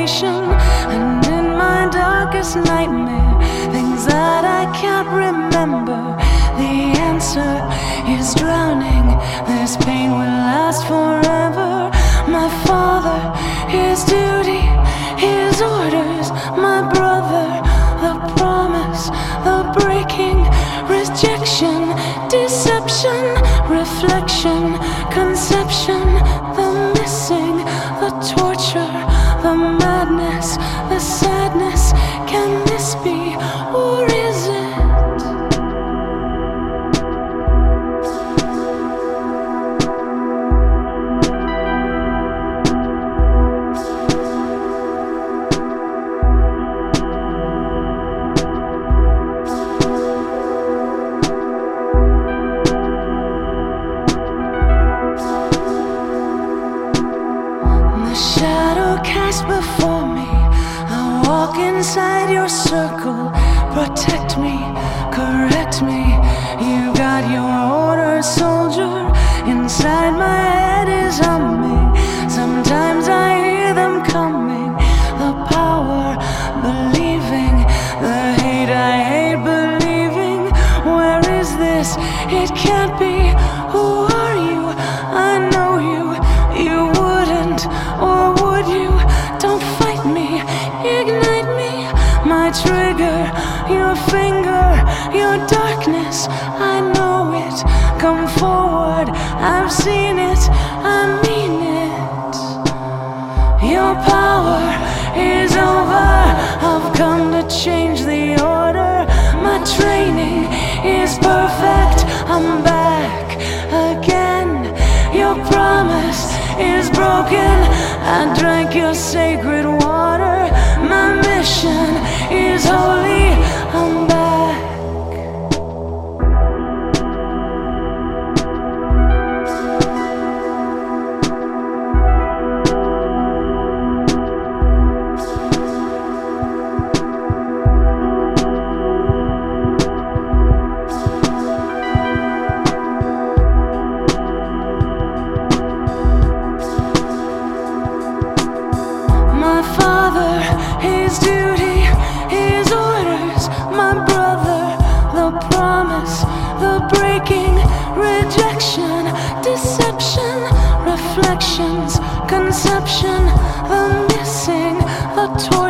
salvation. And in my darkest nightmare, things that I can't remember, the answer is drowning. This pain will last forever. My father, his duty, his orders. My brother, the promise, the breaking, rejection, deception, reflection, conception, the missing, the torture, the madness, the sadness. Can this be, or is it? Shadow cast before me, I walk inside your circle. Protect me, correct me. You got your orders, soldier. Inside my head is humming. Sometimes I hear them coming. The power, believing. The hate, I hate believing. Where is this? It can't be. Who are you? I know you. You wouldn't, or would you? Don't fight me, ignite me. My trigger, your finger, your darkness. I know it. Come forward, I've seen it, I mean it. Your power is over. I've come to change the order. My training is perfect. I'm back again. Your promise is broken. I drank your sacred water. My mission is holy. I'm back. My father, his duty, his orders. My brother, the promise, the breaking, rejection, deception, reflections, conception, the missing, the torture.